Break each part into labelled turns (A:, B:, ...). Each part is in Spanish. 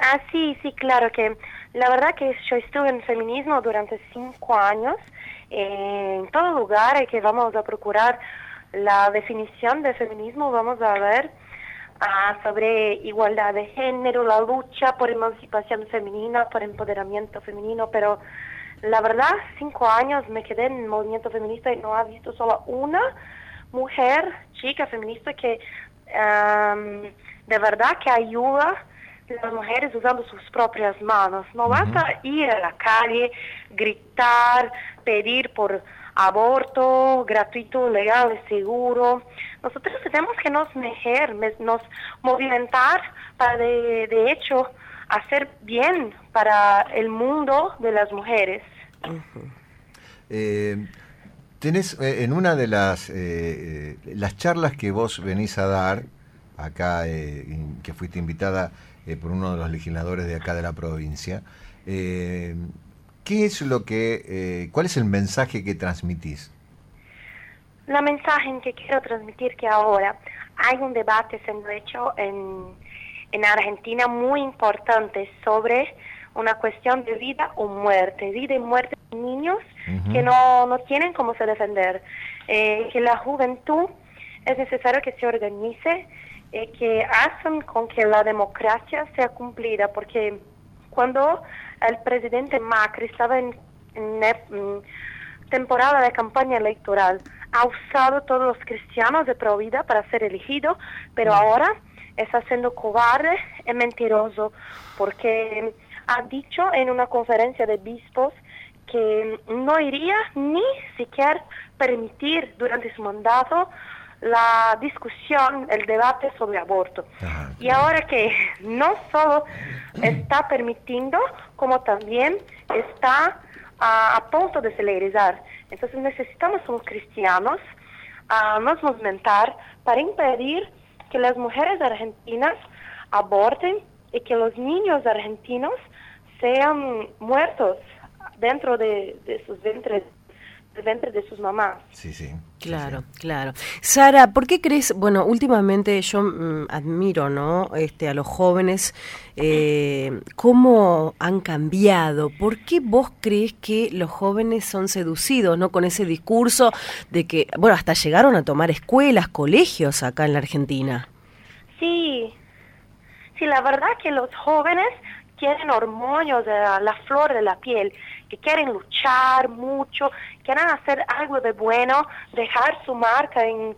A: Sí, sí, claro que la verdad que yo estuve en feminismo durante 5 años. En todo lugar que vamos a procurar la definición de feminismo, vamos a ver sobre igualdad de género, la lucha por emancipación femenina, por empoderamiento femenino, pero la verdad, 5 años me quedé en el movimiento feminista y no he visto solo una mujer, chica feminista que de verdad que ayuda a las mujeres usando sus propias manos. No basta ir a la calle, gritar, pedir por aborto gratuito, legal y seguro. Nosotros tenemos que nos movimentar para de hecho hacer bien para el mundo de las mujeres.
B: Tenés en una de las charlas que vos venís a dar acá, que fuiste invitada por uno de los legisladores de acá de la provincia, ¿qué es cuál es el mensaje que transmitís?
A: La mensaje que quiero transmitir que ahora hay un debate siendo hecho en Argentina muy importante sobre una cuestión de vida y muerte de niños que no tienen cómo se defender, que la juventud es necesario que se organice, que hacen con que la democracia sea cumplida, porque cuando el presidente Macri estaba en temporada de campaña electoral, ha usado todos los cristianos de pro vida para ser elegido, pero ahora está siendo cobarde y mentiroso, porque ha dicho en una conferencia de obispos que no iría ni siquiera permitir durante su mandato la discusión, el debate sobre aborto. Y ahora que no solo está permitiendo, como también está a punto de celerizar. Entonces necesitamos como cristianos nos movimentar para impedir que las mujeres argentinas aborten y que los niños argentinos sean muertos dentro de sus ventres, del ventre de sus mamás.
B: Sí.
C: Claro, claro. Sara, ¿por qué crees? Bueno, últimamente yo admiro, ¿no? A los jóvenes, cómo han cambiado. ¿Por qué vos crees que los jóvenes son seducidos, ¿no? Con ese discurso de que, bueno, hasta llegaron a tomar escuelas, colegios acá en la Argentina.
A: Sí, la verdad que los jóvenes quieren hormonas de la flor de la piel, que quieren luchar mucho, quieren hacer algo de bueno, dejar su marca en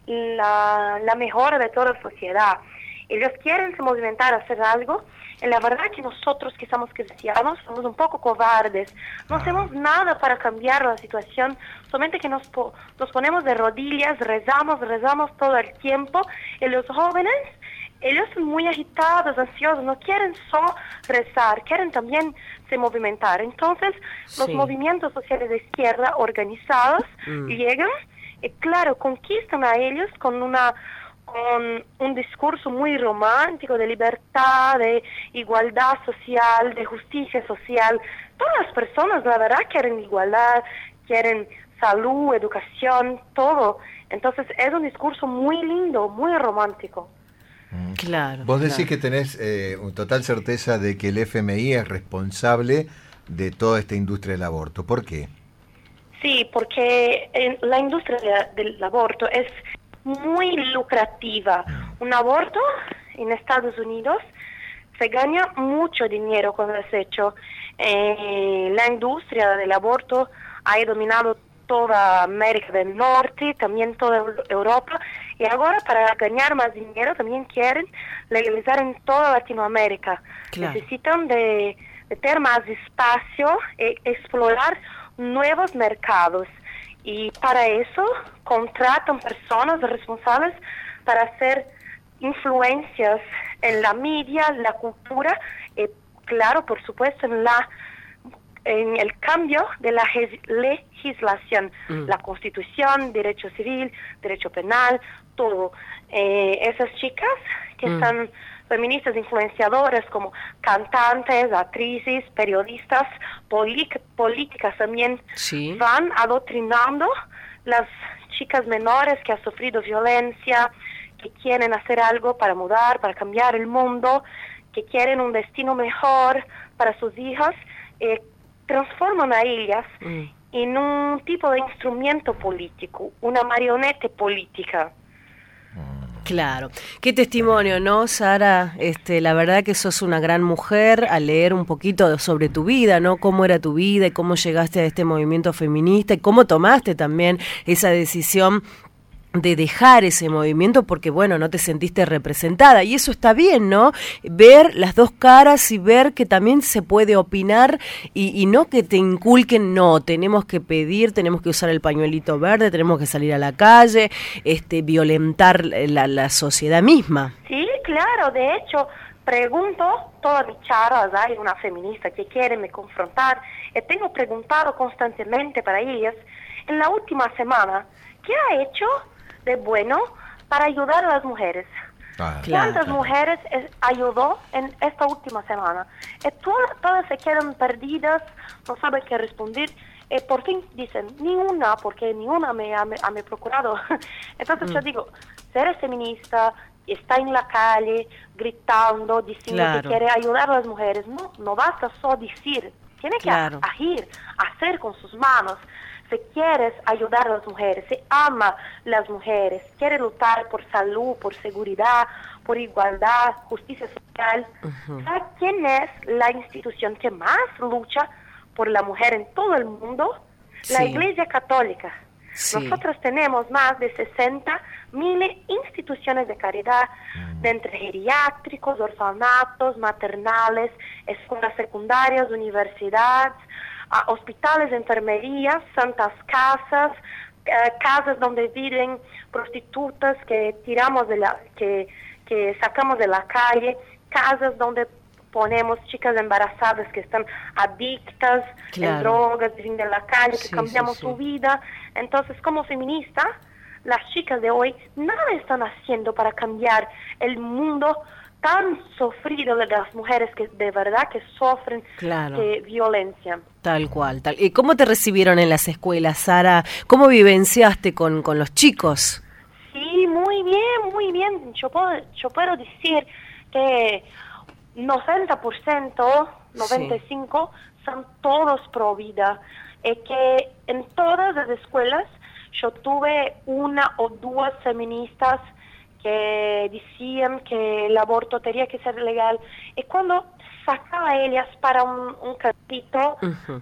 A: la mejora de toda la sociedad. Ellos quieren se movimentar a hacer algo, y la verdad que nosotros que somos cristianos somos un poco cobardes, no hacemos nada para cambiar la situación, solamente que nos ponemos de rodillas, rezamos todo el tiempo, y los jóvenes, ellos son muy agitados, ansiosos, no quieren solo rezar, quieren también se movimentar. Entonces, los movimientos sociales de izquierda organizados llegan y, claro, conquistan a ellos con un discurso muy romántico de libertad, de igualdad social, de justicia social. Todas las personas, la verdad, quieren igualdad, quieren salud, educación, todo. Entonces, es un discurso muy lindo, muy romántico.
C: Claro.
B: Vos decís que tenés total certeza de que el FMI es responsable de toda esta industria del aborto. ¿Por qué?
A: Sí, porque la industria del aborto es muy lucrativa. Un aborto en Estados Unidos se gana mucho dinero cuando es hecho. La industria del aborto ha dominado toda América del Norte, también toda Europa, y ahora para ganar más dinero también quieren legalizar en toda Latinoamérica. Claro. Necesitan de tener más espacio e explorar nuevos mercados, y para eso contratan personas responsables para hacer influencias en la media, la cultura, y claro, por supuesto, en el cambio de la legislación, la Constitución, derecho civil, derecho penal, todo. Esas chicas que son feministas influenciadoras como cantantes, actrices, periodistas, políticas también, van adoctrinando las chicas menores que han sufrido violencia, que quieren hacer algo para mudar, para cambiar el mundo, que quieren un destino mejor para sus hijas, transforman a ellas en un tipo de instrumento político, una marioneta política.
C: Claro, qué testimonio, ¿no, Sara? La verdad que sos una gran mujer al leer un poquito sobre tu vida, ¿no? Cómo era tu vida y cómo llegaste a este movimiento feminista y cómo tomaste también esa decisión de dejar ese movimiento porque, bueno, no te sentiste representada. Y eso está bien, ¿no? Ver las dos caras y ver que también se puede opinar y no que te inculquen, no, tenemos que pedir, tenemos que usar el pañuelito verde, tenemos que salir a la calle, violentar la sociedad misma.
A: Sí, claro, de hecho, pregunto todas mis charlas, hay una feminista que quiere me confrontar, y tengo preguntado constantemente para ellas, en la última semana, ¿qué ha hecho de bueno para ayudar a las mujeres? ¿Cuántas mujeres ayudó en esta última semana? Todas se quedan perdidas, no saben qué responder. Por fin dicen, ninguna, porque ninguna me ha procurado. Entonces yo digo, si eres feminista, está en la calle gritando, diciendo que quiere ayudar a las mujeres, no basta solo decir, tiene que agir, hacer con sus manos. Si quieres ayudar a las mujeres, si ama las mujeres, quiere luchar por salud, por seguridad, por igualdad, justicia social, ¿sabes quién es la institución que más lucha por la mujer en todo el mundo? La Iglesia Católica. Nosotros tenemos más de 60.000 instituciones de caridad, de entre geriátricos, orfanatos, maternales, escuelas secundarias, universidades, hospitales, enfermerías, santas casas, casas donde viven prostitutas que que sacamos de la calle, casas donde ponemos chicas embarazadas que están adictas en drogas, viven en la calle, que cambiamos su vida. Entonces, como feminista, las chicas de hoy nada están haciendo para cambiar el mundo tan sufrido de las mujeres que de verdad que sufren violencia.
C: Tal cual. ¿Y cómo te recibieron en las escuelas, Sara? ¿Cómo vivenciaste con los chicos?
A: Sí, muy bien, muy bien. Yo puedo decir que 90%, 95% son todos pro vida. Que en todas las escuelas yo tuve una o dos feministas que decían que el aborto tenía que ser legal. Y cuando sacaba a ellas para un carrito,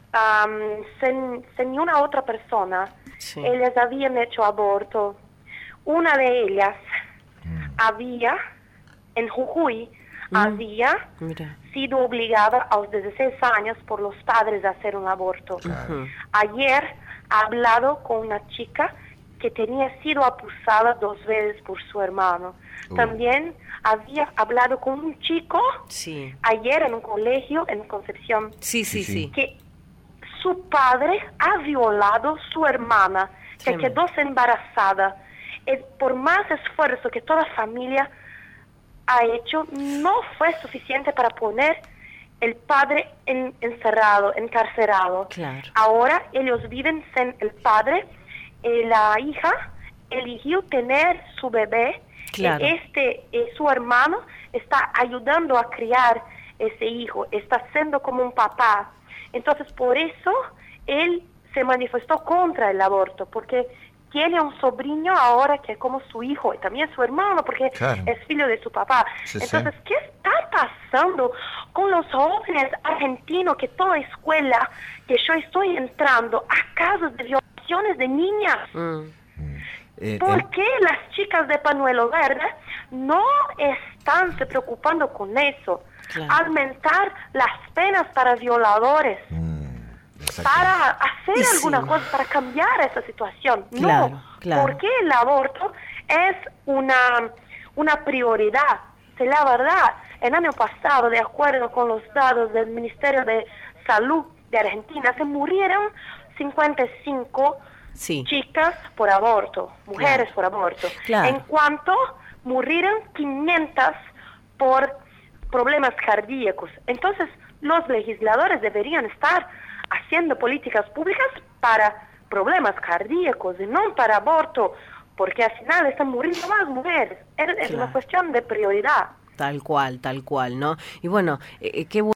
A: sin una otra persona, ellas habían hecho aborto. Una de ellas había, en Jujuy, había sido obligada a los 16 años por los padres a hacer un aborto. Ayer he hablado con una chica que tenía sido abusada 2 veces por su hermano. También había hablado con un chico ayer en un colegio en Concepción que su padre ha violado a su hermana, que quedó embarazada. Por más esfuerzo que toda familia ha hecho, no fue suficiente para poner el padre encerrado, encarcerado. Ahora ellos viven sin el padre. La hija eligió tener su bebé. Su hermano está ayudando a criar ese hijo, está siendo como un papá. Entonces por eso él se manifestó contra el aborto, porque tiene un sobrino ahora que es como su hijo y también su hermano, porque es hijo de su papá. Entonces, ¿qué está pasando con los jóvenes argentinos que toda escuela que yo estoy entrando a casos de violaciones de niñas? ¿Por qué las chicas de pañuelo verde no están se preocupando con eso? Aumentar las penas para violadores. Para hacer alguna cosa, para cambiar esa situación. Porque el aborto es una prioridad. Si la verdad, el año pasado, de acuerdo con los datos del Ministerio de Salud de Argentina, se murieron 55 chicas por aborto, mujeres por aborto. En cuanto murieron 500 por problemas cardíacos. Entonces, los legisladores deberían estar haciendo políticas públicas para problemas cardíacos y no para aborto, porque al final están muriendo más mujeres. Es una cuestión de prioridad.
C: tal cual, ¿no? Y bueno, qué